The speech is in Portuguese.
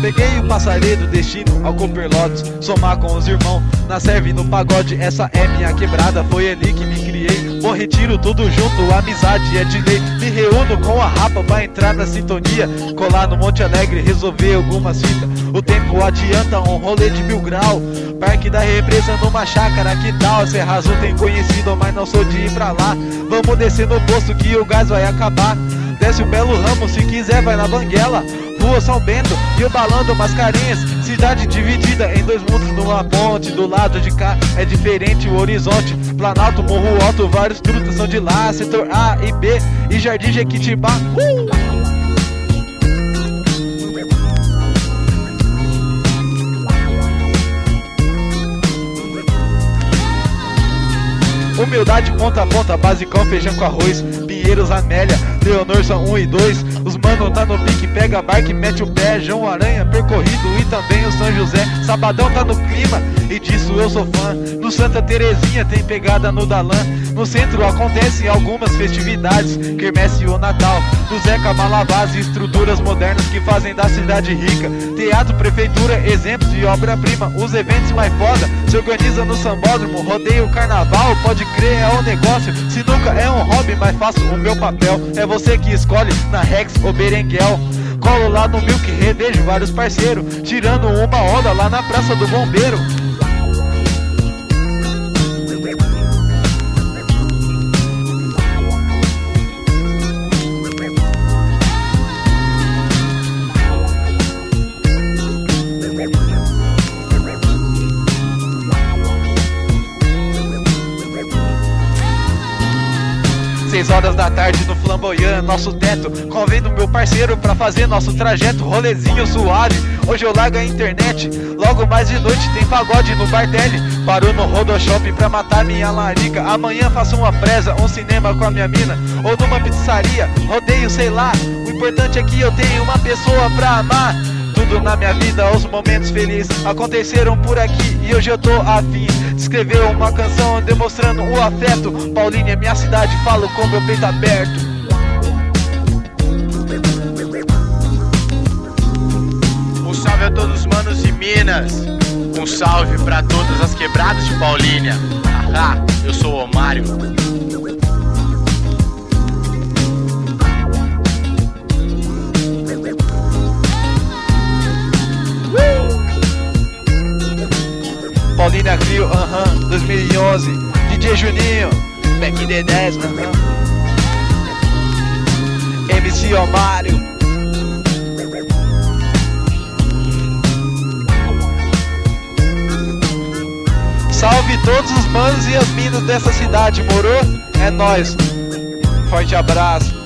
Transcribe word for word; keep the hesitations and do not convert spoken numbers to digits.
Peguei o passaredo, destino ao Copperlotus, somar com os irmãos, na serve no pagode, essa é minha quebrada, foi ali que me criei. Vou retiro tudo junto, amizade é de lei. Me reúno com a rapa pra entrar na sintonia, colar no Monte Alegre, resolver algumas fitas. O tempo adianta, um rolê de mil grau, Parque da Represa numa chácara, que tal? Serra Azul tem conhecido, mas não sou de ir pra lá. Vamos descer no posto que o gás vai acabar. Desce o Belo Ramo, se quiser vai na Banguela, Rua São Bento e o Balando Mascarenhas. Cidade dividida em dois mundos numa ponte, do lado de cá é diferente o horizonte. Planalto, Morro Alto, vários trutas são de lá, setor A e B e Jardim Jequitibá. uh! Humildade ponta a ponta, basicão, feijão com arroz. Pinheiros, Amélia, Leonor são um e dois. Os mano tá no pique, pega a barca e mete o pé. João Aranha percorrido e também o São José. Sabadão tá no clima e disso eu sou fã. No Santa Terezinha tem pegada no Dalã. No centro acontecem algumas festividades, quermesse o Natal. No Zeca Malavaz, estruturas modernas que fazem da cidade rica. Teatro, prefeitura, exemplos de obra-prima. Os eventos mais foda se organiza no sambódromo. Rodeio, carnaval, pode crer, é um negócio. Sinuca é um hobby, mas faço o meu papel. É você que escolhe na Rex ou Berenguel. Colo lá no Milk, revejo vários parceiros, tirando uma onda lá na Praça do Bombeiro. Seis horas da tarde no Flamboyant, nosso teto. Convendo meu parceiro pra fazer nosso trajeto. Rolezinho suave, hoje eu largo a internet. Logo mais de noite tem pagode no Bartelli. Paro no Rodoshop pra matar minha larica. Amanhã faço uma presa, um cinema com a minha mina, ou numa pizzaria, rodeio, sei lá. O importante é que eu tenho uma pessoa pra amar. Tudo na minha vida, os momentos felizes aconteceram por aqui e hoje eu tô afim de escrever uma canção demonstrando o afeto. Paulínia é minha cidade, falo com meu peito aberto. Um salve a todos os manos de Minas. Um salve pra todas as quebradas de Paulínia. Haha, eu sou o Omário. Paulínia Crio, aham, uh-huh, dois mil e onze. D J Juninho, Back in the dez, aham. Uh-huh. M C Omário. Salve todos os manos e as minas dessa cidade, morou? É nóis. Forte abraço.